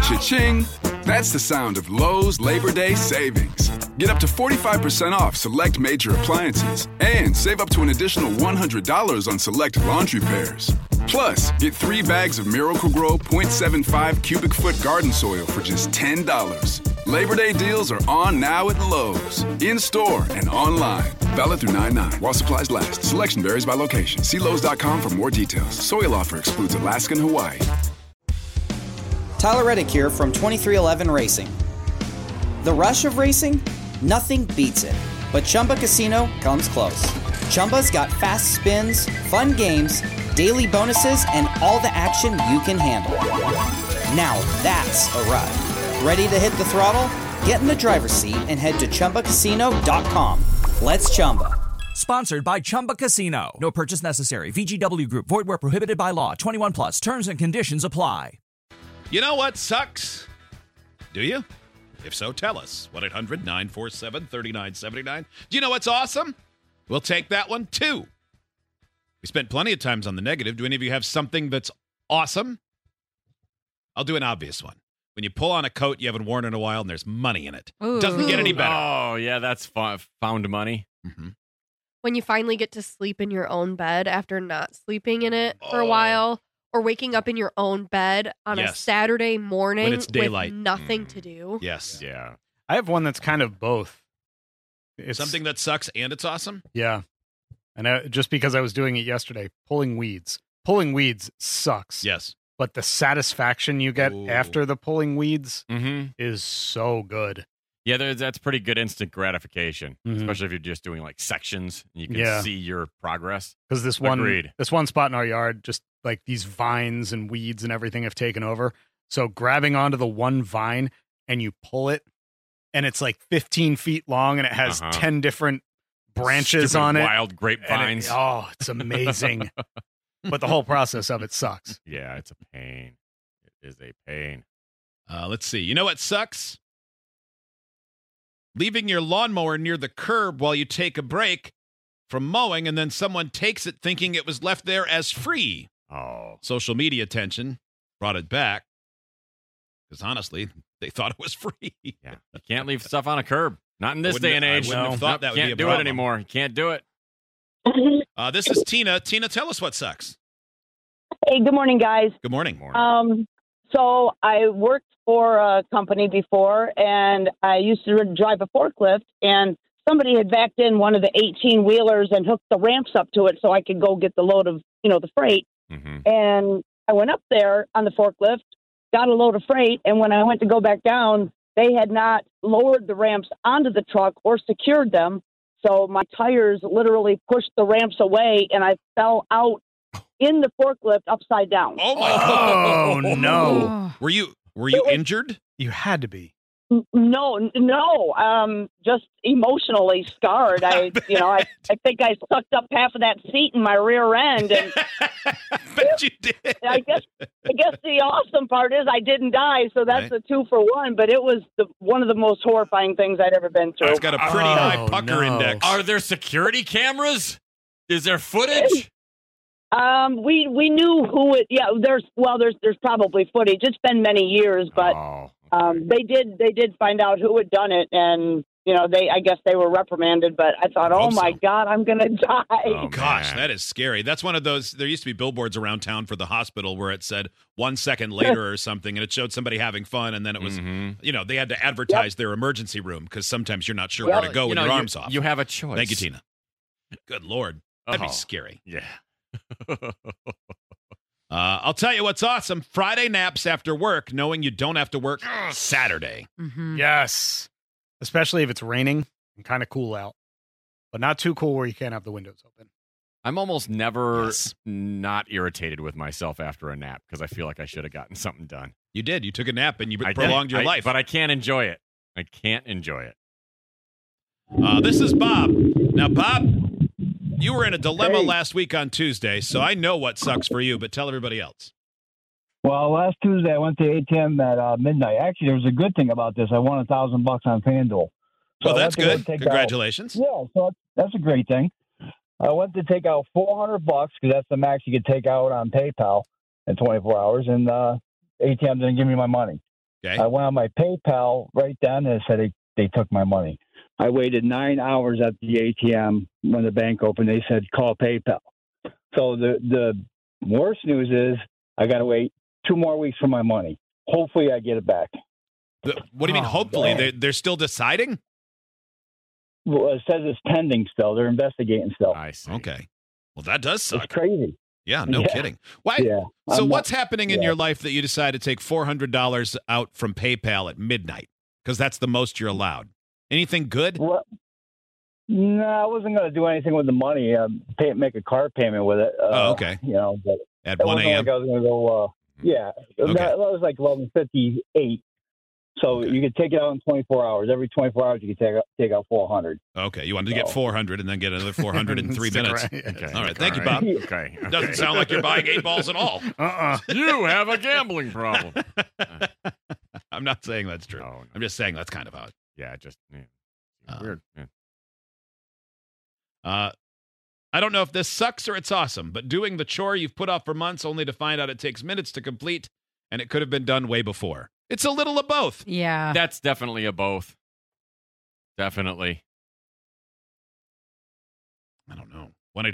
Cha-ching! That's the sound of Lowe's Labor Day savings. Get up to 45% off select major appliances and save up to an additional $100 on select laundry pairs. Plus, get 3 bags of Miracle-Gro 0.75 cubic foot garden soil for just $10. Labor Day deals are on now at Lowe's, in-store and online. Valid through 9/9 while supplies last. Selection varies by location. See Lowe's.com for more details. Soil offer excludes Alaska and Hawaii. Tyler Reddick here from 2311 Racing. The rush of racing? Nothing beats it. But Chumba Casino comes close. Chumba's got fast spins, fun games, daily bonuses, and all the action you can handle. Now that's a ride. Ready to hit the throttle? Get in the driver's seat and head to ChumbaCasino.com. Let's Chumba. Sponsored by Chumba Casino. No purchase necessary. VGW Group. Void where prohibited by law. 21 plus. Terms and conditions apply. You know what sucks? Do you? If so, tell us. 1-800-947-3979. Do you know what's awesome? We'll take that one, too. We spent plenty of times on the negative. Do any of you have something that's awesome? I'll do an obvious one. When you pull on a coat you haven't worn in a while and there's money in it. Ooh. Doesn't get any better. Oh, yeah, that's found money. Mm-hmm. When you finally get to sleep in your own bed after not sleeping in it for a while, or waking up in your own bed on a Saturday morning when it's daylight. with nothing to do. Yes. Yeah. I have one that's kind of both. It's something that sucks and it's awesome? Yeah. And just because I was doing it yesterday, pulling weeds. Pulling weeds sucks. Yes. But the satisfaction you get after the pulling weeds Mm-hmm. is so good. Yeah, that's pretty good instant gratification, especially if you're just doing like sections and you can see your progress. Because this one spot in our yard, just like these vines and weeds and everything have taken over. So grabbing onto the one vine and you pull it, and it's like 15 feet long and it has 10 different branches Stupid on it. Wild grapevines. It's amazing. But the whole process of it sucks. Yeah, it's a pain. It is a pain. Let's see. You know what sucks? Leaving your lawnmower near the curb while you take a break from mowing, and then someone takes it thinking it was left there as free. Oh. Social media attention brought it back. Because honestly, they thought it was free. Yeah. You can't leave stuff on a curb. Not in this day and age. I wouldn't have thought that would be a Can't do problem. it anymore. You can't do it. This is Tina. Tina, tell us what sucks. Hey, good morning, guys. Good morning. So I worked for a company before, and I used to drive a forklift, and somebody had backed in one of the 18-wheelers and hooked the ramps up to it so I could go get the load of, the freight. Mm-hmm. And I went up there on the forklift, got a load of freight, and when I went to go back down, they had not lowered the ramps onto the truck or secured them. So my tires literally pushed the ramps away, and I fell out in the forklift upside down. Oh my God. Oh no. Were you injured? You had to be. No, just emotionally scarred. I think I sucked up half of that seat in my rear end. And bet you did. I guess the awesome part is I didn't die, so that's a 2-for-1. But it was one of the most horrifying things I'd ever been through. It's got a pretty high pucker index. Are there security cameras? Is there footage? We knew who it. Yeah, there's probably footage. It's been many years, but they did find out who had done it, and I guess they were reprimanded. But I thought, oh my God, I'm gonna die. Oh gosh, that is scary. That's one of those. There used to be billboards around town for the hospital where it said 1 second later or something, and it showed somebody having fun, and then it was, they had to advertise their emergency room because sometimes you're not sure where to go with your arms off. You have a choice. Thank you, Tina. Good Lord, that'd be scary. Yeah. I'll tell you what's awesome. Friday naps after work, knowing you don't have to work Saturday. Mm-hmm. Yes. Especially if it's raining and kind of cool out. But not too cool where you can't have the windows open. I'm almost never not irritated with myself after a nap because I feel like I should have gotten something done. You did. You took a nap and you prolonged your life. But I can't enjoy it. I can't enjoy it. This is Bob. Now, Bob, you were in a dilemma last week on Tuesday, so I know what sucks for you, but tell everybody else. Well, last Tuesday I went to ATM at midnight. Actually, there was a good thing about this. I won $1,000 on FanDuel. So that's good. Congratulations. So that's a great thing. I went to take out $400 because that's the max you could take out on PayPal in 24 hours, and ATM didn't give me my money. Okay. I went on my PayPal right then, and it said they took my money. I waited 9 hours at the ATM when the bank opened. They said, call PayPal. So the worst news is I got to wait 2 more weeks for my money. Hopefully I get it back. What do you mean, hopefully? They're still deciding? Well, it says it's pending still. They're investigating still. I see. Okay. Well, that does suck. It's crazy. Yeah, no kidding. Why? Yeah. So what's happening in your life that you decide to take $400 out from PayPal at midnight? Because that's the most you're allowed. Anything good? Well, no, I wasn't going to do anything with the money. Make a car payment with it. Okay. But at 1 a.m. Like I was going to go. Yeah, Okay. That was like 11:58. So you could take it out in 24 hours. Every 24 hours, you could take out 400. Okay, you wanted to get 400 and then get another 400 in 3 minutes. Okay. All right, thank you, Bob. Okay. Doesn't sound like you're buying 8 balls at all. You have a gambling problem. I'm not saying that's true. No. I'm just saying that's kind of odd. Yeah, weird. Yeah. I don't know if this sucks or it's awesome, but doing the chore you've put off for months only to find out it takes minutes to complete and it could have been done way before. It's a little of both. Yeah. That's definitely a both. Definitely. I don't know.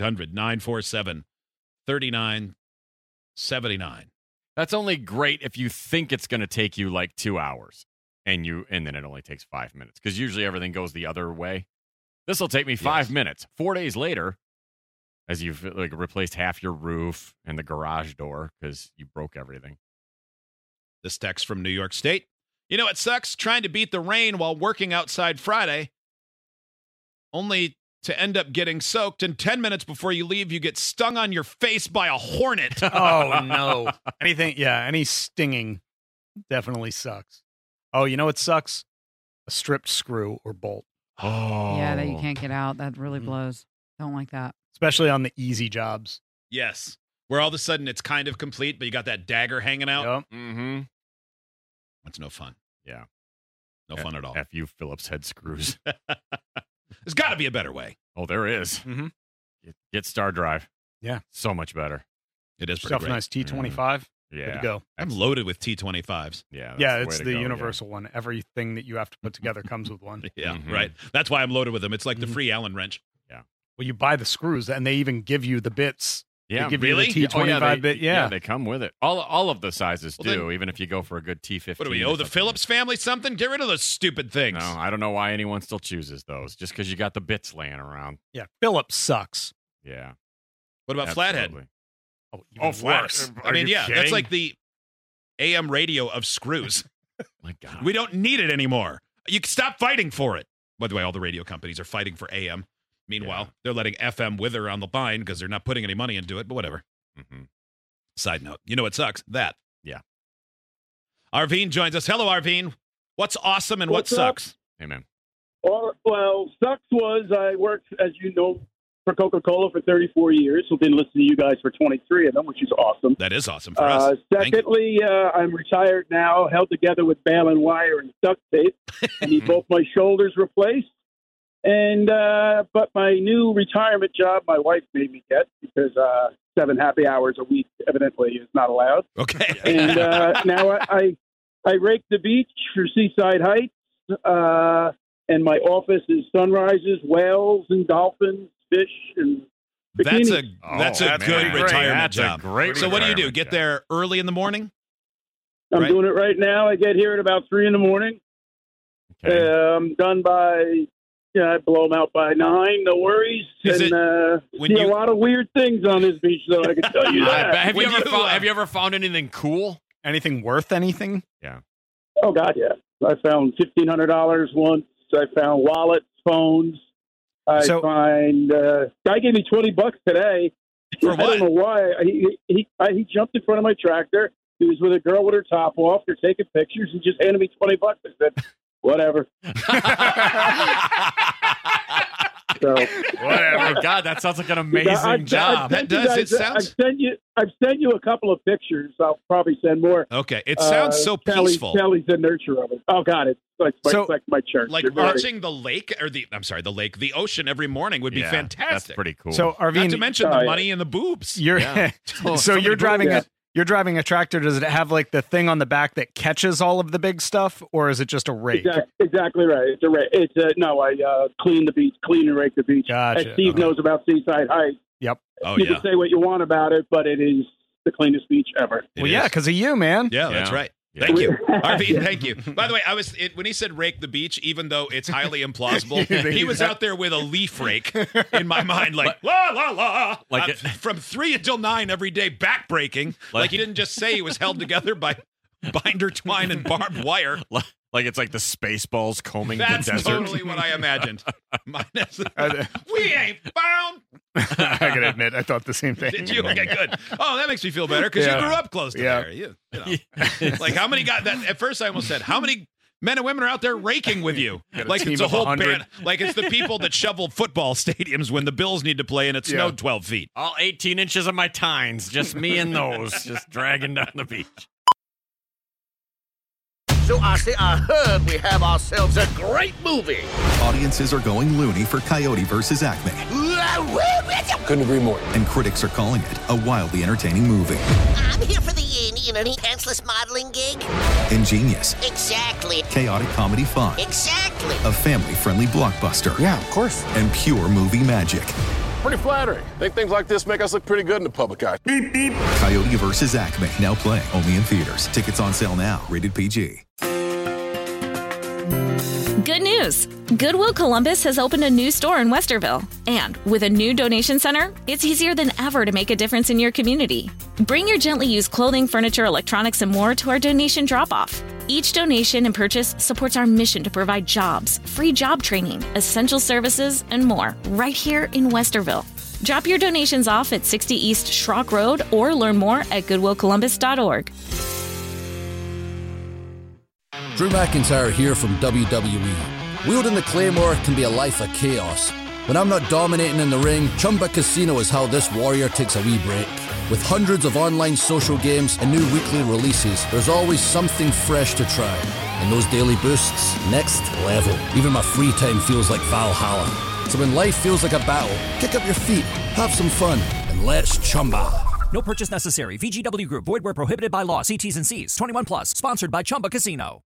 1-800-947-3979. That's only great if you think it's going to take you like 2 hours and then it only takes 5 minutes because usually everything goes the other way. This will take me 5 minutes. 4 days later, as you've like replaced half your roof and the garage door because you broke everything. This text from New York State. You know what sucks? Trying to beat the rain while working outside Friday, only to end up getting soaked, and 10 minutes before you leave, you get stung on your face by a hornet. Oh, no. Any stinging definitely sucks. Oh, you know what sucks? A stripped screw or bolt. Oh. Yeah, that you can't get out. That really blows. Don't like that. Especially on the easy jobs. Yes. Where all of a sudden it's kind of complete, but you got that dagger hanging out. Yep. Mm-hmm. That's no fun. Yeah. No fun at all. F.U. Phillips head screws. There's got to be a better way. Oh, there is. Mm-hmm. Get Star Drive. Yeah. So much better. It is pretty Yourself a great. nice T25. Yeah. Good to go. I'm loaded with T25s. Yeah. Yeah, it's the universal one. Everything that you have to put together comes with one. Yeah, right. That's why I'm loaded with them. It's like the free Allen wrench. Yeah. Well, you buy the screws, and they even give you the bits. Yeah, they give really? you the T25 bit. Yeah, they come with it. All of the sizes Well, do, then, even if you go for a good T15. What do we owe the Phillips family something? Get rid of those stupid things. No, I don't know why anyone still chooses those. Just because you got the bits laying around. Yeah, Phillips sucks. Yeah. What about Absolutely. Flathead? Oh, Flathead. I mean, yeah, kidding? that's like the AM radio of screws. My God. We don't need it anymore. You can stop fighting for it. By the way, all the radio companies are fighting for AM. Meanwhile, they're letting FM wither on the vine because they're not putting any money into it, but whatever. Mm-hmm. Side note, you know what sucks? That. Yeah. Arvine joins us. Hello, Arvine. What's awesome and what sucks? Hey, man. Well, sucks was I worked, as you know, for Coca-Cola for 34 years. So been listening to you guys for 23 of them, which is awesome. That is awesome for us. Secondly, I'm retired now, held together with baling wire and duct tape. I need both my shoulders replaced. And but my new retirement job, my wife made me get because 7 happy hours a week evidently is not allowed. Okay. And now I rake the beach for Seaside Heights, and my office is sunrises, whales, and dolphins, fish, and bikinis. That's a good retirement job. Great. So what do? Get there early in the morning? I'm doing it right now. I get here at about 3 in the morning. Okay. I'm done by. Yeah, I blow them out by 9. No worries. Is and see a lot of weird things on this beach, though. I can tell you that. Have you ever found anything cool? Anything worth anything? Yeah. Oh God, yeah. I found $1,500 once. I found wallets, phones. Guy gave me $20 today. For I don't know why. He jumped in front of my tractor. He was with a girl with her top off. They're taking pictures. He just handed me $20. I said, whatever. So, whatever. God, that sounds like an amazing job. I've sent you a couple of pictures. I'll probably send more. Okay, it sounds so peaceful. Kelly's the nurture of it. Oh God, it's like my church. Like watching the lake or the ocean every morning would be fantastic. That's pretty cool. So Arvine, not to mention the money and the boobs. You're so you're driving You're driving a tractor. Does it have like the thing on the back that catches all of the big stuff, or is it just a rake? Exactly right. It's a rake. I clean and rake the beach. Gotcha. As Steve knows about Seaside Heights. Yep. You can say what you want about it, but it is the cleanest beach ever. Yeah, because of you, man. Yeah, that's right. Thank you, RV. Thank you. By the way, when he said rake the beach, even though it's highly implausible, he was out there with a leaf rake in my mind, like la la la, like from 3 until 9 every day, back breaking. Like he didn't just say he was held together by binder twine and barbed wire. Like it's like the Spaceballs combing the desert. That's totally what I imagined. We ain't found. I gotta admit, I thought the same thing. Did you? Okay, good. Oh, that makes me feel better because you grew up close to there. You know. Like how many got that? At first, I almost said, how many men and women are out there raking with you? Like it's a whole band. Like it's the people that shovel football stadiums when the Bills need to play and it snowed 12 feet. All 18 inches of my tines, just me and those, just dragging down the beach. So I heard we have ourselves a great movie. Audiences are going loony for Coyote vs. Acme. Couldn't agree more. And critics are calling it a wildly entertaining movie. I'm here for the pantsless modeling gig. Ingenious. Exactly. Chaotic comedy fun. Exactly. A family-friendly blockbuster. Yeah, of course. And pure movie magic. Pretty flattering. Think things like this make us look pretty good in the public eye. Beep, beep. Coyote vs. Acme. Now playing only in theaters. Tickets on sale now. Rated PG. Good news! Goodwill Columbus has opened a new store in Westerville. And with a new donation center, it's easier than ever to make a difference in your community. Bring your gently used clothing, furniture, electronics, and more to our donation drop-off. Each donation and purchase supports our mission to provide jobs, free job training, essential services, and more right here in Westerville. Drop your donations off at 60 East Schrock Road or learn more at goodwillcolumbus.org. Drew McIntyre here from WWE. Wielding the Claymore can be a life of chaos. When I'm not dominating in the ring, Chumba Casino is how this warrior takes a wee break. With hundreds of online social games and new weekly releases, there's always something fresh to try. And those daily boosts, next level. Even my free time feels like Valhalla. So when life feels like a battle, kick up your feet, have some fun, and let's Chumba. No purchase necessary. VGW Group. Void where prohibited by law. See T's and C's. 21 plus. Sponsored by Chumba Casino.